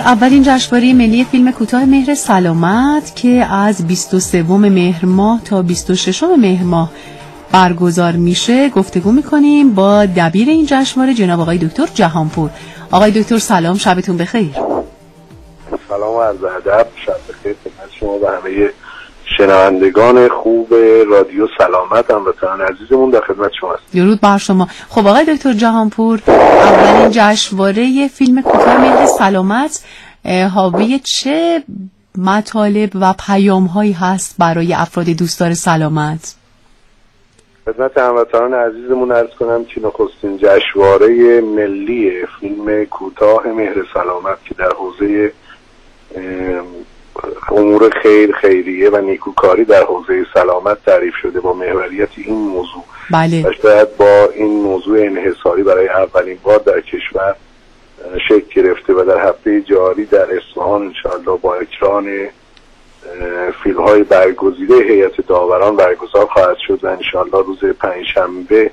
اولین جشنواره ملی فیلم کوتاه مهر سلامت که از 23 مهر ماه تا 26 مهر ماه برگزار میشه گفتگو میکنیم با دبیر این جشنواره جناب آقای دکتر جهانپور. آقای دکتر سلام، شبتون بخیر. سلام و عرض ادب، شب بخیر خدمت شما و همه شنوندگان خوب رادیو سلامت، هموطنان عزیزمون در خدمت شما است. درود بر شما. خب آقای دکتر جهانپور، اولین جشنواره فیلم کوتاه مهر سلامت حاوی چه مطالب و پیام‌هایی هست برای افراد دوستدار سلامت؟ خدمت هموطنان عزیزمون عرض کنم که نخستین جشنواره ملی فیلم کوتاه مهر سلامت که در حوزه امور خیریه و نیکوکاری در حوزه سلامت تعریف شده با محوریت این موضوع. بله. و شاید با این موضوع انحصاری برای اولین بار در کشور شکل گرفته و در هفته جاری در اصفهان انشاءالله با اکران فیلم‌های برگزیده هیئت داوران برگزار خواهد شد و انشاءالله روز پنجشنبه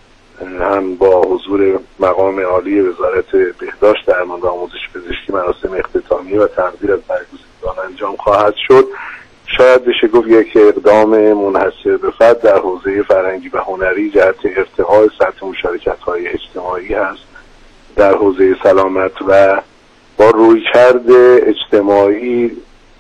هم با حضور مقام عالی وزارت بهداشت درمان و آموزش پزشکی مراسم اختتامیه و تقدیر از برگزیدگان انجام خواهد شد. شاید بشه گفت یک اقدام منحصر به فرد در حوزه فرهنگی و هنری جهت ارتقاء سطح مشارکت‌های اجتماعی هست در حوزه سلامت و با رویکرد اجتماعی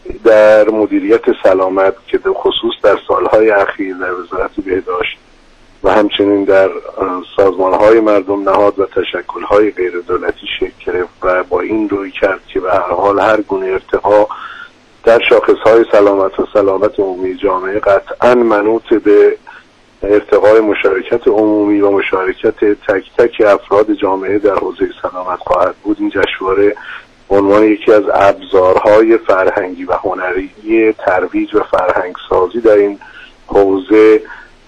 در مدیریت سلامت که به خصوص در سالهای اخیر در وزارت بهداشت و همچنین در سازمانهای مردم نهاد و تشکلهای غیر دولتی شکل گرفت و با این رویکرد که به هر حال هر گونه ارتقا در شاخصهای سلامت و سلامت عمومی جامعه قطعاً منوط به ارتقای مشارکت عمومی و مشارکت تک تک افراد جامعه در حوزه سلامت خواهد بود. این جشنواره عنوان یکی از ابزارهای فرهنگی و هنری ترویج و فرهنگسازی در این حوزه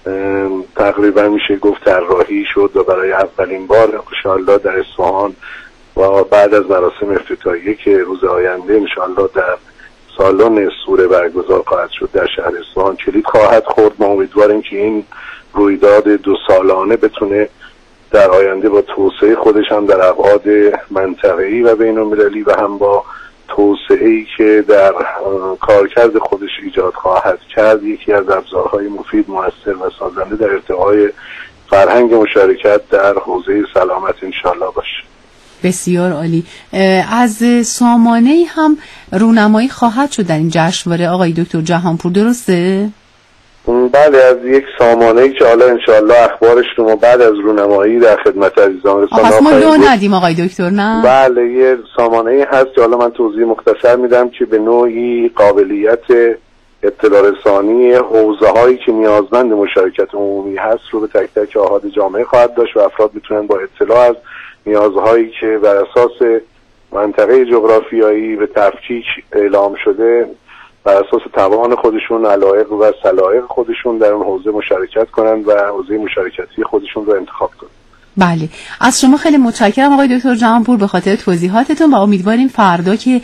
تقریبا میشه گفت طراحی شد و برای اولین بار انشاءالله در اصفهان و بعد از مراسم افتتاحیه که روز آینده انشاءالله در سالن سوره برگزار خواهد شد در شهر اصفهان کلید خواهد خورد. ما امیدواریم که این رویداد 2 سالانه بتونه در آینده با توسعه خودش هم در ابعاد منطقه‌ای و بین‌المللی و هم با توسعه‌ای که در کارکرد خودش ایجاد خواهد کرد یکی از ابزارهای مفید، مؤثر و سازنده در ارتقای فرهنگ مشارکت در حوزه سلامت انشاءالله باشه. بسیار عالی. از سامانه‌ای هم رونمایی خواهد شد در این جشنواره آقای دکتر جهانپور، درسته؟ بله، از یک سامانه‌ای که حالا انشاءالله اخبارش رو ما بعد از رونمایی در خدمت عزیزان رسانه‌ها پس ما لو ندیم آقای دکتر، نه؟ بله، یه سامانه‌ای هست که حالا من توضیح مختصر میدم که به نوعی قابلیت اطلاع رسانی حوزه‌هایی که نیازمند مشارکت عمومی هست رو به تک تک احاد جامعه خواهد داشت و افراد میتونن با اطلاع از نیازهایی که بر اساس منطقه جغرافیایی به تفکیک اعلام شده بر اساس توان خودشون، علایق و سلایق خودشون در اون حوزه مشارکت کنند و حوزه مشارکتی خودشون رو انتخاب کنند. بله، از شما خیلی متشکرم آقای دکتر جهانپور به خاطر توضیحاتتون و امیدواریم فردا که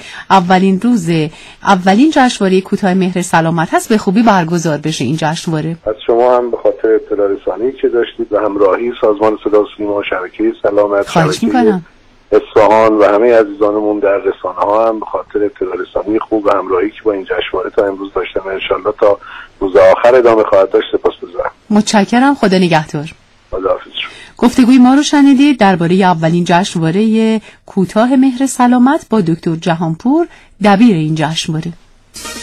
اولین جشنواره کوتاه مهر سلامت هست به خوبی برگزار بشه این جشنواره. از شما هم به خاطر اطلاع رسانی که داشتید و همراهی سازمان صدا و سیما، شبکه سلامت، شبکه اصفهان و همه عزیزانمون در رسانه‌ها هم به خاطر اطلاع رسانی خوب و همراهی که با این جشنواره تا امروز داشتن انشالله تا روز آخر ادامه خواهد داشت. سپاسگزارم. متشکرم. خدا نگهدار. خداحافظ. گفتگوی ما رو شنیدید درباره اولین جشنواره کوتاه مهر سلامت با دکتر جهانپور، دبیر این جشنواره.